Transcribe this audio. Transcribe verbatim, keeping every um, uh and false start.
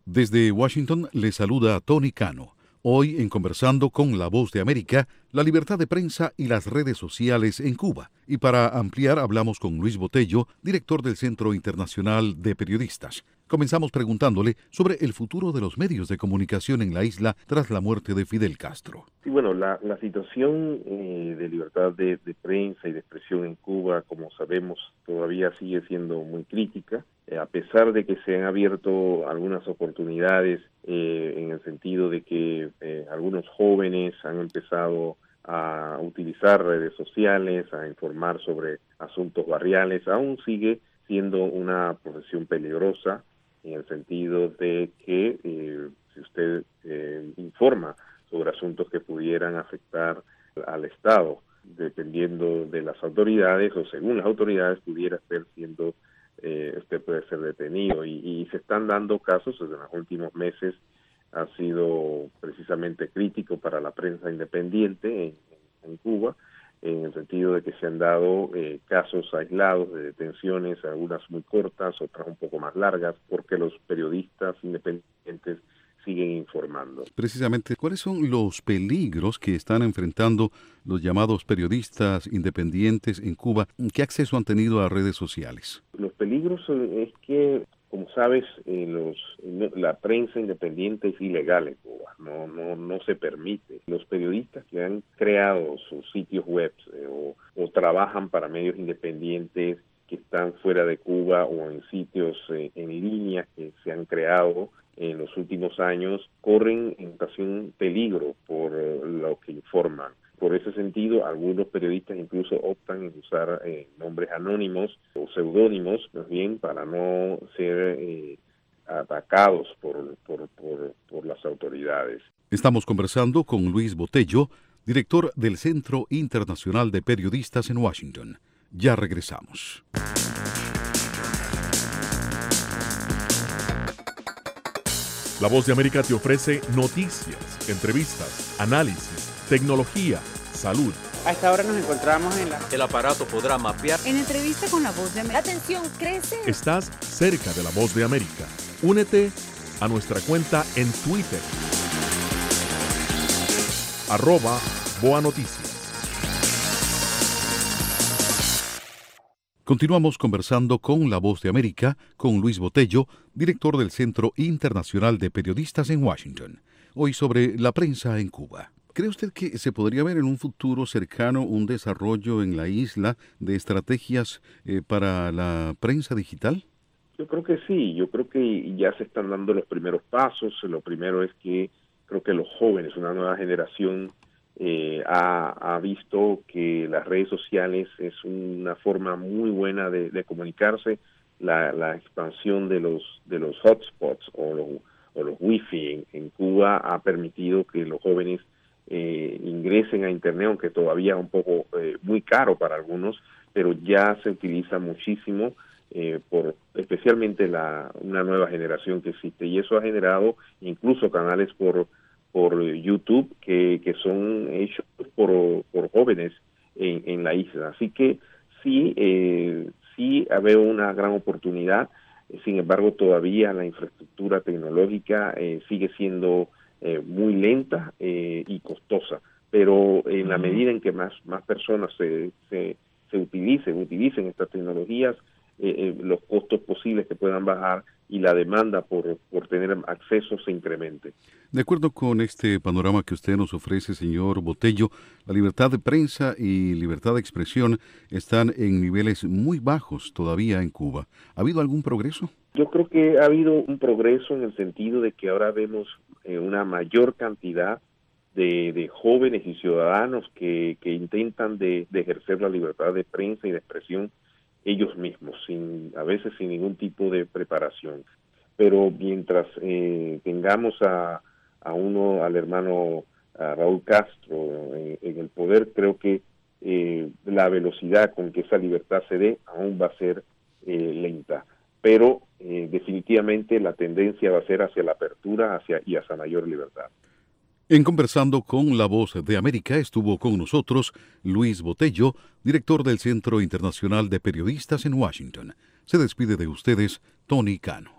Desde Washington le saluda Tony Cano. Hoy en Conversando con La Voz de América, la libertad de prensa y las redes sociales en Cuba. Y para ampliar hablamos con Luis Botello, director del Centro Internacional de Periodistas. Comenzamos preguntándole sobre el futuro de los medios de comunicación en la isla tras la muerte de Fidel Castro. Sí, bueno, la, la situación eh, de libertad de, de prensa y de expresión en Cuba, como sabemos, todavía sigue siendo muy crítica, eh, a pesar de que se han abierto algunas oportunidades eh, en el sentido de que eh, algunos jóvenes han empezado a utilizar redes sociales, a informar sobre asuntos barriales, aún sigue siendo una profesión peligrosa, en el sentido de que eh, si usted eh, informa sobre asuntos que pudieran afectar al Estado, dependiendo de las autoridades o según las autoridades, pudiera estar siendo, eh, usted puede ser detenido. Y, y se están dando casos, en los últimos meses ha sido precisamente crítico para la prensa independiente en, en Cuba, en el sentido de que se han dado eh, casos aislados de detenciones, algunas muy cortas, otras un poco más largas, porque los periodistas independientes siguen informando. Precisamente, ¿cuáles son los peligros que están enfrentando los llamados periodistas independientes en Cuba? ¿Qué acceso han tenido a redes sociales? Los peligros es que, como sabes, eh, los, la prensa independiente es ilegal en Cuba, no, no, no se permite. Los periodistas que han creado sus sitios web eh, o, o trabajan para medios independientes que están fuera de Cuba o en sitios eh, en línea que se han creado en los últimos años, corren en ocasión peligro por eh, lo que informan. Por ese sentido, algunos periodistas incluso optan en usar eh, nombres anónimos o seudónimos, más bien, para no ser eh, atacados por, por, por, por las autoridades. Estamos conversando con Luis Botello, director del Centro Internacional de Periodistas en Washington. Ya regresamos. La Voz de América te ofrece noticias, entrevistas, análisis, tecnología, salud. A esta hora nos encontramos en la... El aparato podrá mapear. En entrevista con La Voz de América. Atención, crece. Estás cerca de La Voz de América. Únete a nuestra cuenta en Twitter. Arroba Boa Noticias. Continuamos conversando con La Voz de América, con Luis Botello, director del Centro Internacional de Periodistas en Washington. Hoy sobre la prensa en Cuba. ¿Cree usted que se podría ver en un futuro cercano un desarrollo en la isla de estrategias eh, para la prensa digital? Yo creo que sí, yo creo que ya se están dando los primeros pasos. Lo primero es que creo que los jóvenes, una nueva generación, Eh, ha, ha visto que las redes sociales es una forma muy buena de, de comunicarse. La, la expansión de los de los hotspots o los, o los wifi en, en Cuba ha permitido que los jóvenes eh, ingresen a internet, aunque todavía es un poco eh, muy caro para algunos, pero ya se utiliza muchísimo eh, por especialmente la una nueva generación que existe, y eso ha generado incluso canales por por YouTube que, que son hechos por, por jóvenes en, en la isla. Así que sí, eh, sí veo una gran oportunidad. Sin embargo, todavía la infraestructura tecnológica eh, sigue siendo eh, muy lenta eh, y costosa. Pero en la medida en que más, más personas se, se, se utilicen, utilicen estas tecnologías, eh, eh, los costos posibles que puedan bajar y la demanda por, por tener acceso se incremente. De acuerdo con este panorama que usted nos ofrece, señor Botello, la libertad de prensa y libertad de expresión están en niveles muy bajos todavía en Cuba. ¿Ha habido algún progreso? Yo creo que ha habido un progreso en el sentido de que ahora vemos eh, una mayor cantidad de, de jóvenes y ciudadanos que, que intentan de, de ejercer la libertad de prensa y de expresión ellos mismos, sin a veces sin ningún tipo de preparación. Pero mientras eh, tengamos a, a uno, al hermano a Raúl Castro en, en el poder, creo que eh, la velocidad con que esa libertad se dé aún va a ser eh, lenta. Pero eh, definitivamente la tendencia va a ser hacia la apertura hacia y hacia mayor libertad. En Conversando con La Voz de América estuvo con nosotros Luis Botello, director del Centro Internacional de Periodistas en Washington. Se despide de ustedes, Tony Cano.